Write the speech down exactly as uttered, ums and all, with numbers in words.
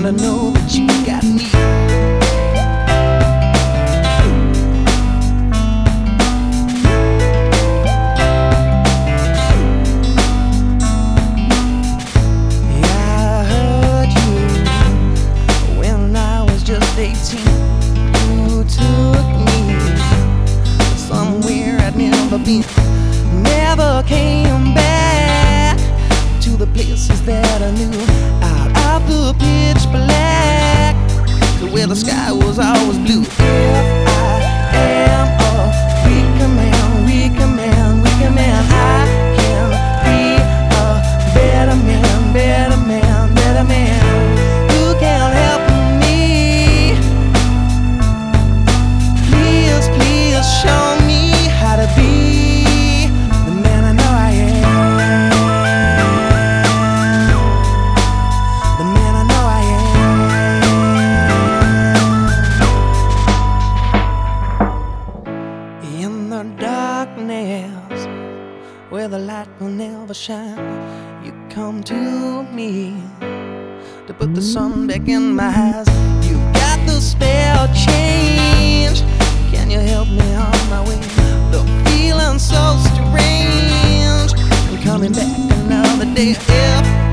to know that you got me. eighteen, you took me somewhere I'd never been. Never came back to the places that I knew. Out of the pitch black to where the sky was always blue. If I am a weaker man, weaker man, weaker man, I can be a better man, better man, better man. Who can help me? Show me how to be the man I know I am. The man I know I am. In the darkness, where the light will never shine, you come to me to put the sun back in my eyes. You got the spell changed. Can you help me on my way? The feeling's so strange. I'm coming back another day. If